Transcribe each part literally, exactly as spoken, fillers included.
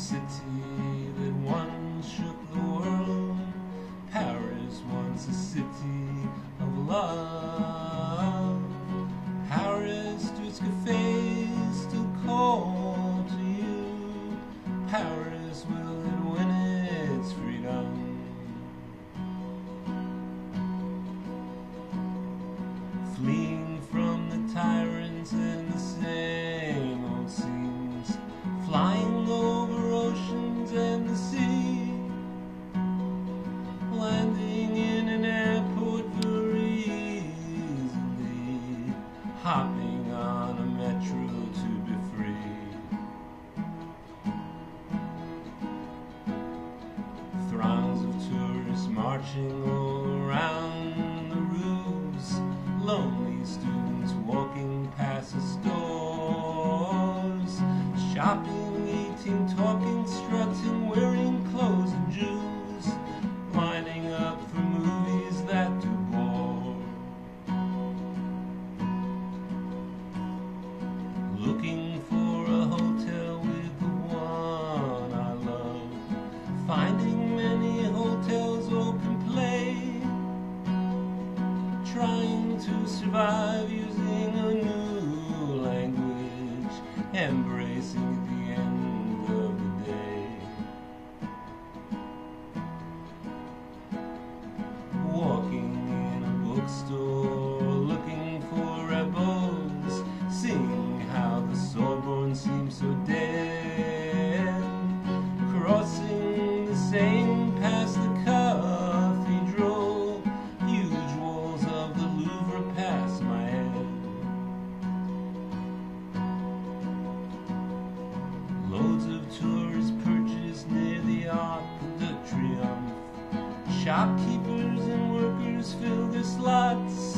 city that once shook the world. Paris once a city of love. Paris to its cafes still call to you. Paris, will it win its freedom? Fleeing from the tyrants and the same old scenes, flying over oceans and the sea, landing in an airport very easily, hopping on a metro to be free. Throngs of tourists marching all around the roofs, lonely students walking past the stores, shopping, eating, talking, strutting, wearing clothes and Jews, lining up for movies that do bore, looking for a hotel with the one I love, finding many hotels open play, trying to survive using a new language, embracing at the end of the day. Walking in a bookstore, looking for rebels, seeing how the Sorbonne seems so dead, crossing the Seine past the cathedral, huge walls of the Louvre pass my head. Loads of tourists purchased near the Arc de Triomphe. Shopkeepers and workers fill their slots.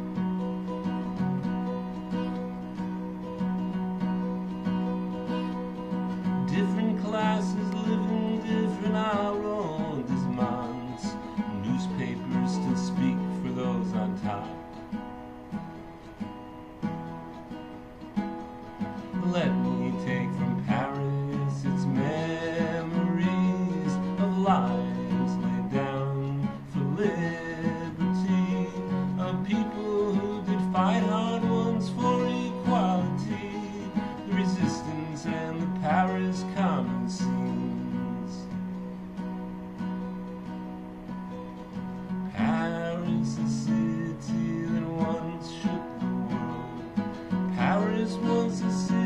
Different classes live in different arrondissements. Newspapers still speak for those on top. Let me take from Paris its memories of lives laid down for liberty, of people who did fight hard once for equality, the resistance and the Paris common scenes. Paris, a city that once shook the world. Paris once a city